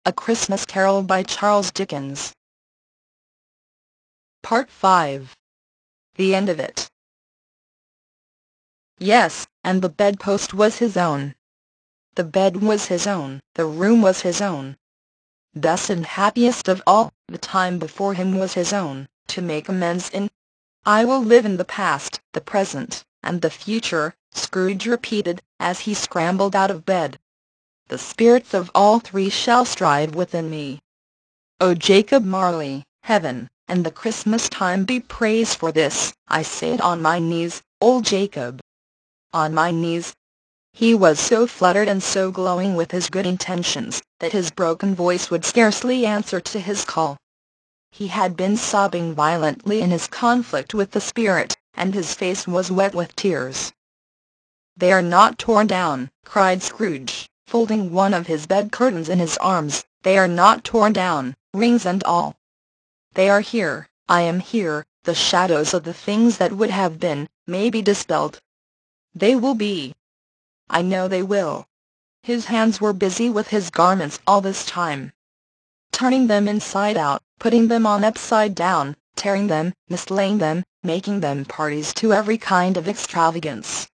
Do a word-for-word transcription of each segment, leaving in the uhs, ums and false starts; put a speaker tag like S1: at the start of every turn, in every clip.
S1: A Christmas Carol by Charles Dickens. Part five. The End of It. Yes, and the bedpost was his own. The bed was his own, the room was his own. Best and happiest of all, the time before him was his own, to make amends in. I will live in the past, the present, and the future, Scrooge repeated, as he scrambled out of bed. The spirits of all three shall strive within me. O Jacob Marley, heaven, and the Christmas time be praised for this, I say it on my knees, old Jacob. On my knees. He was so fluttered and so glowing with his good intentions, that his broken voice would scarcely answer to his call. He had been sobbing violently in his conflict with the spirit, and his face was wet with tears. "They are not torn down," cried Scrooge, folding one of his bed curtains in his arms. "They are not torn down, rings and all. They are here, I am here, the shadows of the things that would have been, may be dispelled. They will be. I know they will." His hands were busy with his garments all this time, turning them inside out, putting them on upside down, tearing them, mislaying them, making them parties to every kind of extravagance.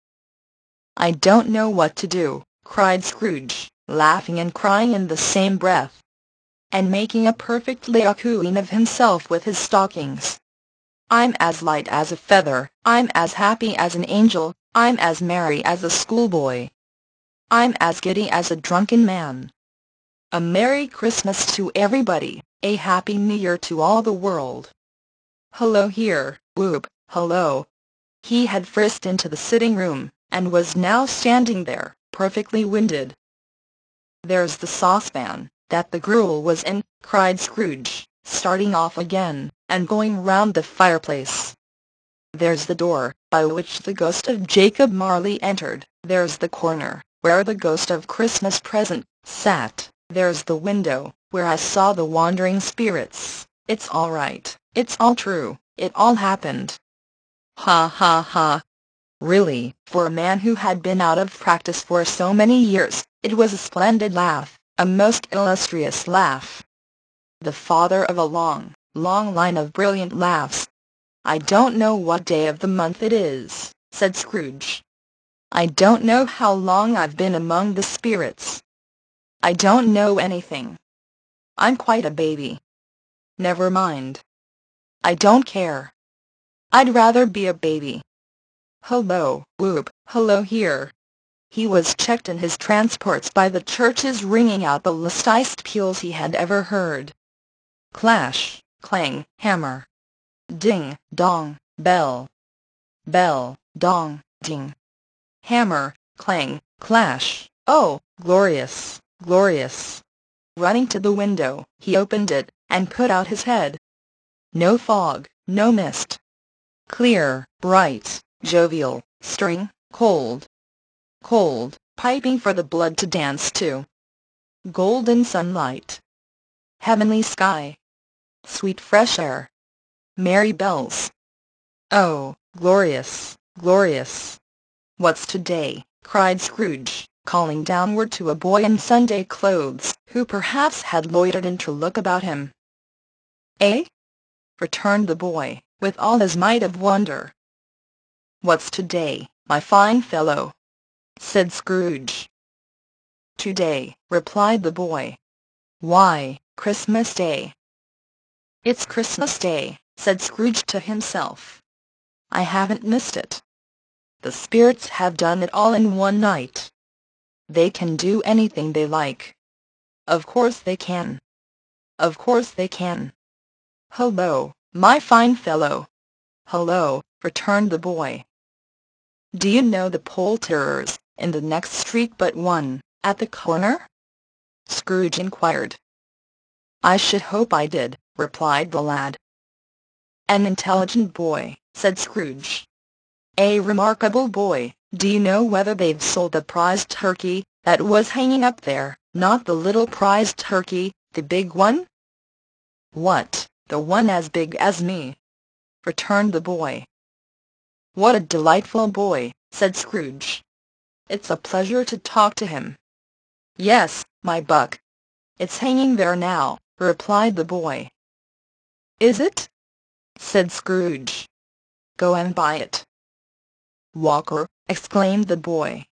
S1: "I don't know what to do," cried Scrooge, laughing and crying in the same breath, and making a perfect Laocoon of himself with his stockings. "I'm as light as a feather, I'm as happy as an angel, I'm as merry as a schoolboy. I'm as giddy as a drunken man. A Merry Christmas to everybody, a Happy New Year to all the world. Hello here, whoop, hello." He had frisked into the sitting-room, and was now standing there, perfectly winded. "There's the saucepan that the gruel was in," cried Scrooge, starting off again, and going round the fireplace. "There's the door, by which the ghost of Jacob Marley entered, there's the corner, where the ghost of Christmas Present sat, there's the window, where I saw the wandering spirits. It's all right, it's all true, it all happened. Ha ha ha!" Really, for a man who had been out of practice for so many years, it was a splendid laugh, a most illustrious laugh. The father of a long, long line of brilliant laughs. "I don't know what day of the month it is," said Scrooge. "I don't know how long I've been among the spirits. I don't know anything. I'm quite a baby. Never mind. I don't care. I'd rather be a baby. Hello, whoop, hello here." He was checked in his transports by the churches ringing out the lustest peals he had ever heard. Clash, clang, hammer. Ding, dong, bell. Bell, dong, ding. Hammer, clang, clash. Oh, glorious, glorious! Running to the window, he opened it, and put out his head. No fog, no mist. Clear, bright, jovial, stirring, cold. Cold, piping for the blood to dance to. Golden sunlight. Heavenly sky. Sweet fresh air. Merry bells. Oh, glorious, glorious! "What's today?" cried Scrooge, calling downward to a boy in Sunday clothes, who perhaps had loitered in to look about him. "Eh?" returned the boy, with all his might of wonder. "What's today, my fine fellow?" said Scrooge. "Today," replied the boy. "Why, Christmas Day." "It's Christmas Day," said Scrooge to himself. "I haven't missed it. The spirits have done it all in one night. They can do anything they like. Of course they can. Of course they can. Hullo, my fine fellow." "Hullo," returned the boy. "Do you know the poulterers in the next street but one, at the corner?" Scrooge inquired. "I should hope I did," replied the lad. "An intelligent boy," said Scrooge. "A remarkable boy. Do you know whether they've sold the prize turkey that was hanging up there? Not the little prize turkey, the big one?" "What, the one as big as me?" returned the boy. "What a delightful boy!" said Scrooge. "It's a pleasure to talk to him." "Yes, my buck. "It's hanging there now," replied the boy. "Is it?" said Scrooge. "Go and buy it." "Walker!" exclaimed the boy.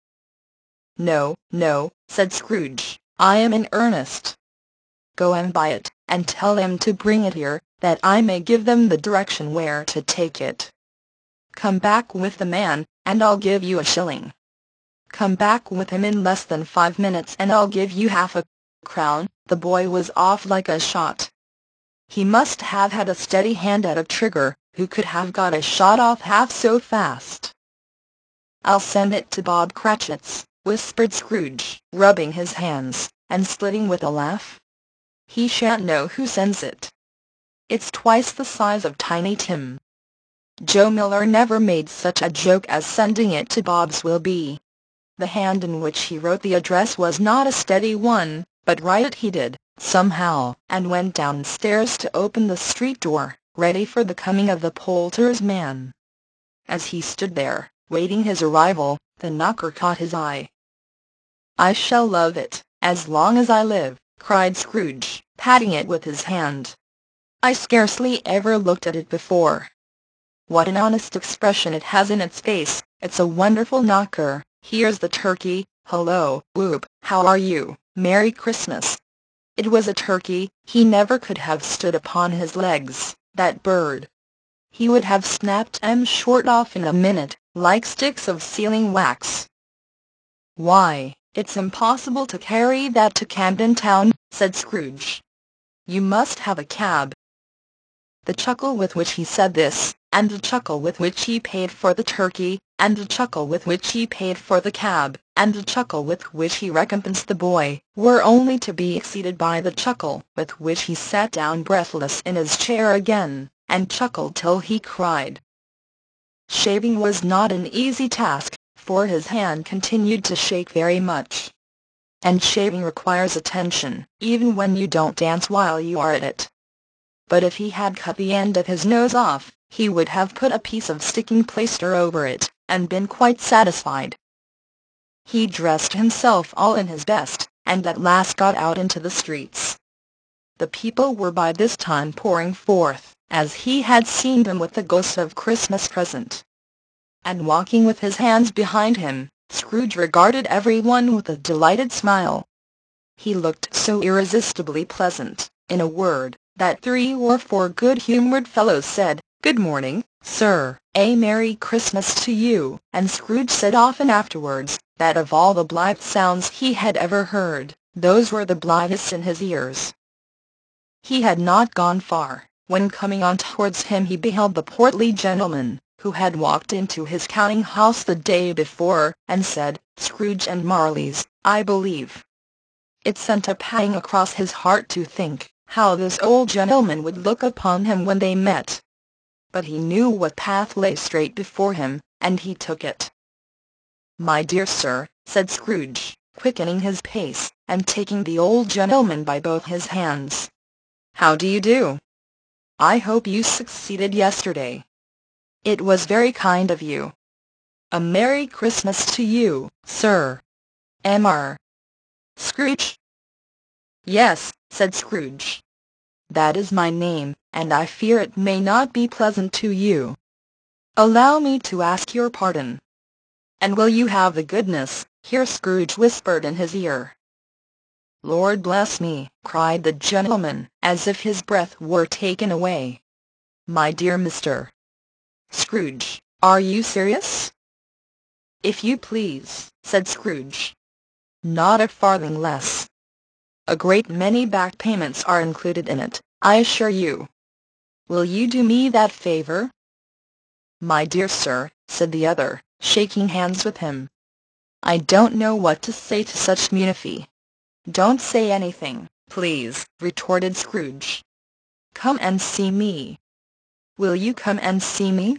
S1: "No, no," said Scrooge, "I am in earnest. Go and buy it, and tell them to bring it here, that I may give them the direction where to take it. Come back with the man, and I'll give you a shilling. Come back with him in less than five minutes and I'll give you half a crown." The boy was off like a shot. He must have had a steady hand at a trigger, who could have got a shot off half so fast. "I'll send it to Bob Cratchit's," whispered Scrooge, rubbing his hands, and splitting with a laugh. "He shan't know who sends it. It's twice the size of Tiny Tim. Joe Miller never made such a joke as sending it to Bob's will be." The hand in which he wrote the address was not a steady one, but write it he did, somehow, and went downstairs to open the street door, ready for the coming of the poulterer's man. As he stood there, waiting his arrival, the knocker caught his eye. "I shall love it, as long as I live," cried Scrooge, patting it with his hand. "I scarcely ever looked at it before. What an honest expression it has in its face! It's a wonderful knocker. Here's the turkey. Hullo, Whoop, how are you? Merry Christmas!" It was a turkey. He never could have stood upon his legs, that bird. He would have snapped 'em short off in a minute, like sticks of sealing wax. "Why, it's impossible to carry that to Camden Town," said Scrooge. "You must have a cab." The chuckle with which he said this, and the chuckle with which he paid for the turkey, and the chuckle with which he paid for the cab, and the chuckle with which he recompensed the boy, were only to be exceeded by the chuckle with which he sat down breathless in his chair again, and chuckled till he cried. Shaving was not an easy task, for his hand continued to shake very much. And shaving requires attention, even when you don't dance while you are at it. But if he had cut the end of his nose off, he would have put a piece of sticking plaster over it, and been quite satisfied. He dressed himself all in his best, and at last got out into the streets. The people were by this time pouring forth, as he had seen them with the ghost of Christmas present. And walking with his hands behind him, Scrooge regarded every one with a delighted smile. He looked so irresistibly pleasant, in a word, that three or four good-humoured fellows said, "Good morning, sir, a Merry Christmas to you," and Scrooge said often afterwards, that of all the blithe sounds he had ever heard, those were the blithest in his ears. He had not gone far, when coming on towards him he beheld the portly gentleman, who had walked into his counting-house the day before, and said, "Scrooge and Marley's, I believe." It sent a pang across his heart to think how this old gentleman would look upon him when they met. But he knew what path lay straight before him, and he took it. "My dear sir," said Scrooge, quickening his pace, and taking the old gentleman by both his hands. "How do you do? I hope you succeeded yesterday. It was very kind of you. A Merry Christmas to you, sir. M R Scrooge?" "Yes," said Scrooge. "That is my name, and I fear it may not be pleasant to you. Allow me to ask your pardon. And will you have the goodness," here Scrooge whispered in his ear. "Lord bless me!" cried the gentleman, as if his breath were taken away. "My dear Mister Scrooge, are you serious?" "If you please," said Scrooge. "Not a farthing less. A great many back payments are included in it, I assure you. Will you do me that favour?" "My dear sir," said the other, shaking hands with him, "I don't know what to say to such munificence." "Don't say anything, please," retorted Scrooge. "Come and see me." "Will you come and see me?"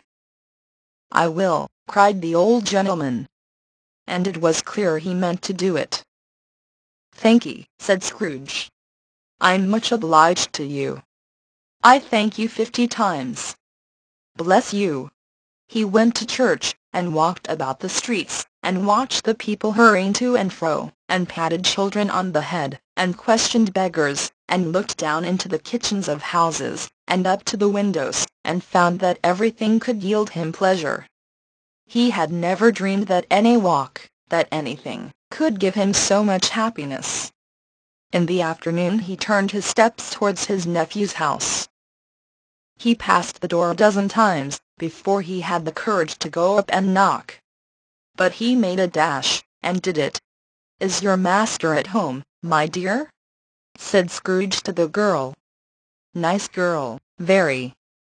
S1: "I will," cried the old gentleman. And it was clear he meant to do it. "Thank'ee," said Scrooge. "I'm much obliged to you." "I thank you fifty times." "Bless you!" He went to church, and walked about the streets, and watched the people hurrying to and fro, and patted children on the head, and questioned beggars, and looked down into the kitchens of houses, and up to the windows, and found that everything could yield him pleasure. He had never dreamed that any walk, that anything, could give him so much happiness. In the afternoon he turned his steps towards his nephew's house. He passed the door a dozen times before he had the courage to go up and knock. But he made a dash, and did it. "Is your master at home, my dear?" said Scrooge to the girl. Nice girl, very.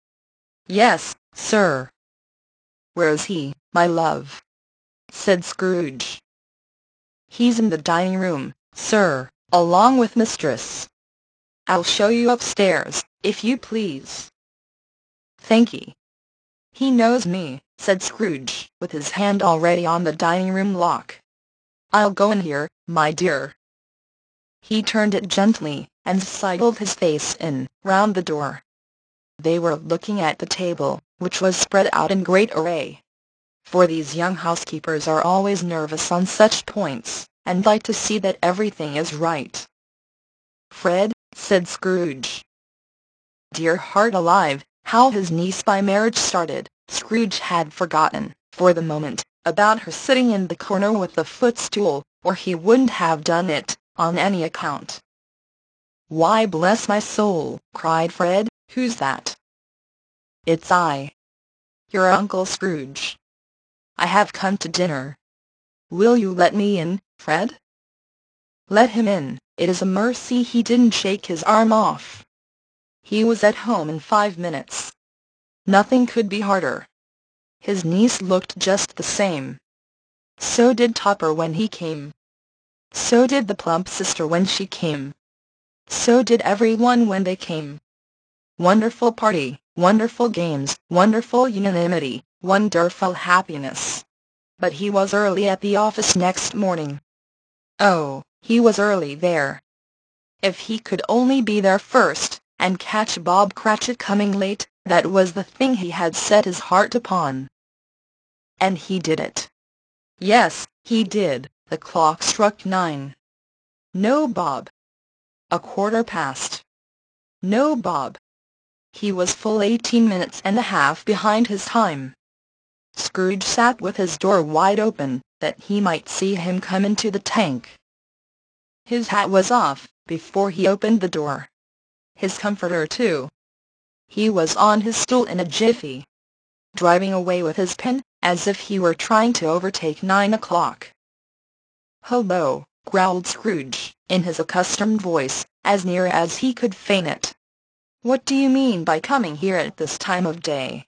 S1: "Yes, sir." "Where is he, my love?" said Scrooge. "He's in the dining room, sir, along with mistress. I'll show you upstairs, if you please." "Thank'ee." "He knows me," said Scrooge, with his hand already on the dining-room lock. "I'll go in here, my dear." He turned it gently, and sidled his face in, round the door. They were looking at the table, which was spread out in great array. For these young housekeepers are always nervous on such points, and like to see that everything is right. "Fred," said Scrooge. Dear heart alive, how his niece by marriage started! Scrooge had forgotten, for the moment, about her sitting in the corner with the footstool, or he wouldn't have done it, on any account. "Why, bless my soul!" cried Fred, "who's that?" "It's I. Your Uncle Scrooge. I have come to dinner. Will you let me in, Fred?" Let him in. It is a mercy he didn't shake his arm off. He was at home in five minutes. Nothing could be harder. His niece looked just the same. So did Topper when he came. So did the plump sister when she came. So did everyone when they came. Wonderful party, wonderful games, wonderful unanimity, wonderful happiness. But he was early at the office next morning. Oh, he was early there. If he could only be there first, and catch Bob Cratchit coming late, that was the thing he had set his heart upon. And he did it. Yes, he did. The clock struck nine. No Bob. A quarter past. No Bob. He was full eighteen minutes and a half behind his time. Scrooge sat with his door wide open, that he might see him come into the tank. His hat was off before he opened the door. His comforter too. He was on his stool in a jiffy, driving away with his pen, as if he were trying to overtake nine o'clock. "Hullo!" growled Scrooge, in his accustomed voice, as near as he could feign it. "What do you mean by coming here at this time of day?"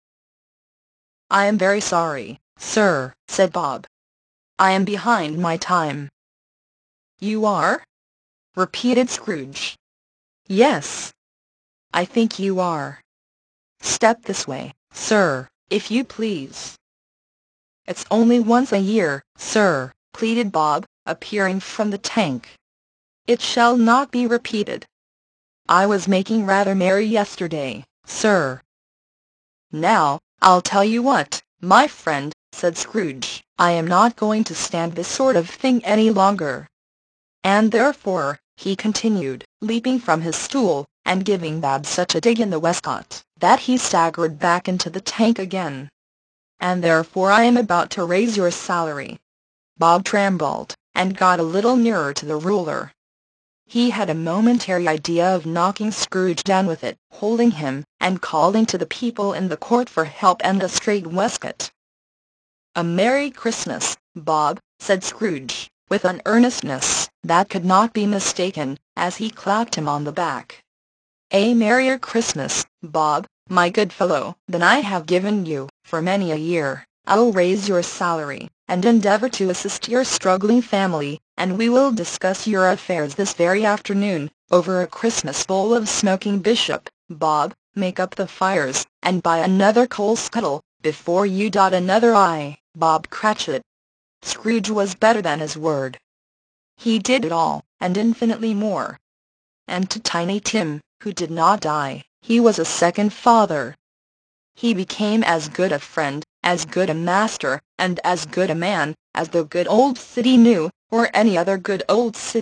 S1: "I am very sorry, sir," said Bob. "I am behind my time." "You are?" repeated Scrooge. "Yes, I think you are. Step this way, sir, if you please." "It's only once a year, sir," pleaded Bob, appearing from the tank. "It shall not be repeated. I was making rather merry yesterday, sir." "Now, I'll tell you what, my friend," said Scrooge, "I am not going to stand this sort of thing any longer. And therefore," he continued, leaping from his stool, and giving Bob such a dig in the waistcoat, that he staggered back into the tank again, "and therefore I am about to raise your salary." Bob trembled, and got a little nearer to the ruler. He had a momentary idea of knocking Scrooge down with it, holding him, and calling to the people in the court for help and a straight waistcoat. "A Merry Christmas, Bob," said Scrooge, with an earnestness that could not be mistaken, as he clapped him on the back. "A merrier Christmas, Bob, my good fellow, than I have given you for many a year. I'll raise your salary, and endeavor to assist your struggling family, and we will discuss your affairs this very afternoon, over a Christmas bowl of smoking bishop. Bob, make up the fires, and buy another coal scuttle, before you dot another I, Bob Cratchit." Scrooge was better than his word. He did it all, and infinitely more. And to Tiny Tim, who did not die, he was a second father. He became as good a friend, as good a master, and as good a man, as the good old city knew, or any other good old city.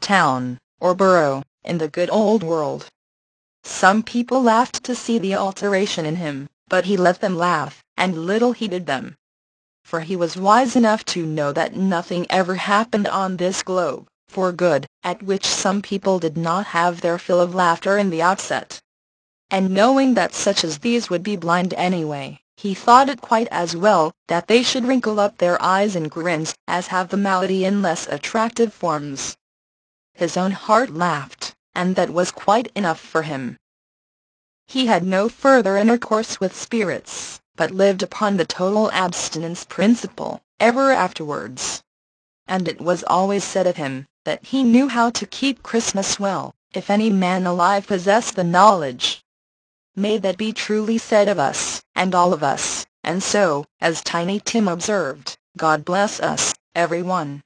S1: town, or borough, in the good old world. Some people laughed to see the alteration in him, but he let them laugh, and little heeded them. For he was wise enough to know that nothing ever happened on this globe for good, at which some people did not have their fill of laughter in the outset. And knowing that such as these would be blind anyway, he thought it quite as well that they should wrinkle up their eyes in grins as have the malady in less attractive forms. His own heart laughed, and that was quite enough for him. He had no further intercourse with spirits, but lived upon the total abstinence principle ever afterwards. And it was always said of him that he knew how to keep Christmas well, if any man alive possessed the knowledge. May that be truly said of us, and all of us, and so, as Tiny Tim observed, God bless us, everyone.